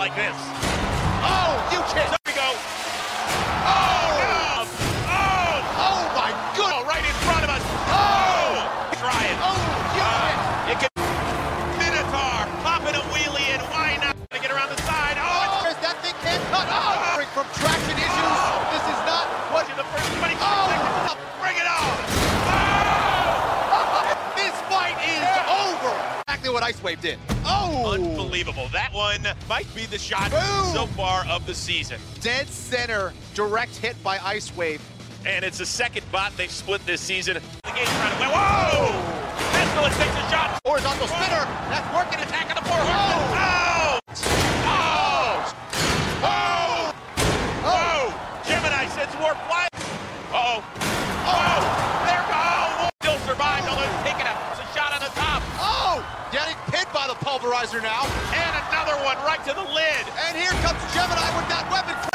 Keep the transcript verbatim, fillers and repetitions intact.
like this. Oh, you can't. There we go. Oh, Oh, oh, oh my goodness. oh, right in front of us. Oh, Try it. oh, you Uh, can't. it can. Minotaur popping a wheelie in. Why not? To get around the side. Oh, Oh, that thing can't cut. Oh, from traction issues. This is not what. it's in the first twenty-five Oh. seconds. Bring it on. This fight is over. Exactly what Ice Wave did. Oh, Unbelievable. That one might be the shot Boom. so far of the season. dead center, direct hit by Ice Wave. And it's the second bot they've split this season. The game's trying to win. Whoa! Pestilence takes a shot. Horizontal spinner. That's working. Attack on the four. Oh! Oh! Oh! Oh! Gemini sends more fly. Uh-oh. Oh! There go! Still survived, although he's taking a, a shot on the top. Oh, getting pinned by the pulverizer now. And another one right